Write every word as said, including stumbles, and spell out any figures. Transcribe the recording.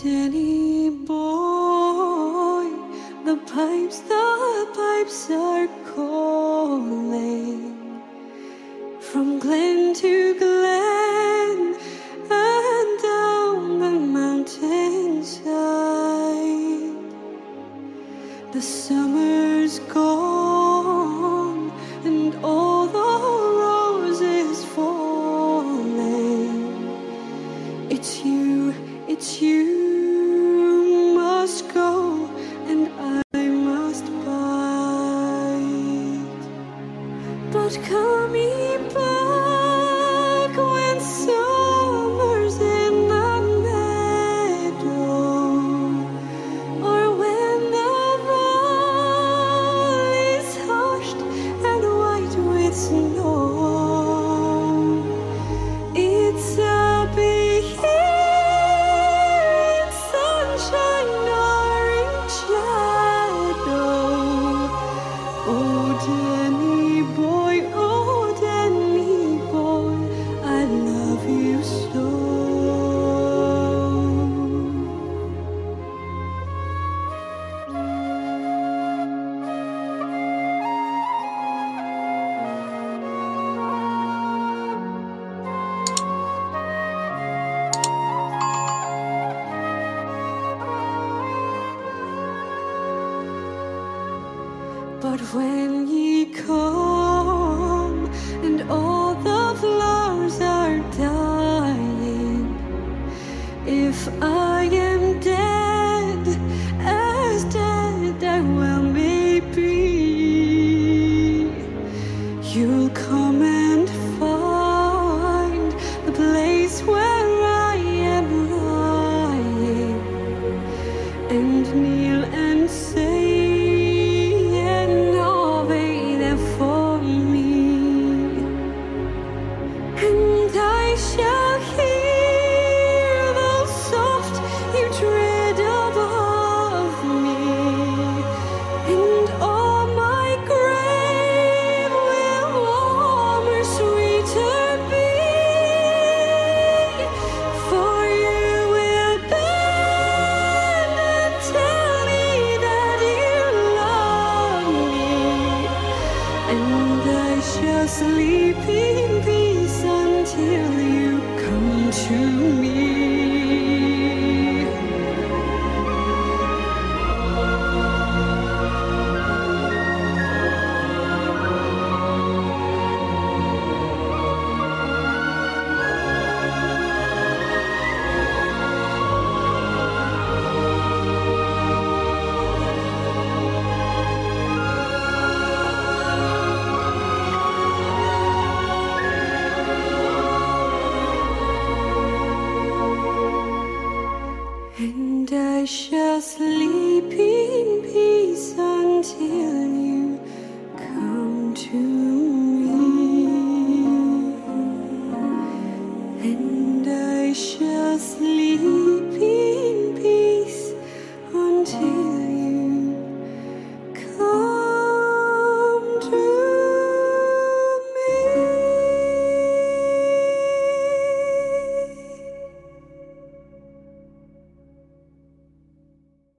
Danny boy, the pipes, the pipes are calling from glen to glen and down the mountainside. The summer's gone and all the roses falling. It's you, it's you must go and I must bide. But coming back when summer's in the meadow, or when the valley's hushed and white with snow, it's a big in sunshine or in shadow. Oh, Danny boy, oh, Danny boy, I love you so. But when ye come and all the flowers are dying, if I am dead, as dead I well may be, you'll come and find the place where I am lying, and kneel and say, and I shall hear the soft you tread above me, and all my grave will warmer, sweeter be, for you will bend and tell me that you love me, and I shall sleep in peace until you come to me. And I shall sleep in peace until you come to me.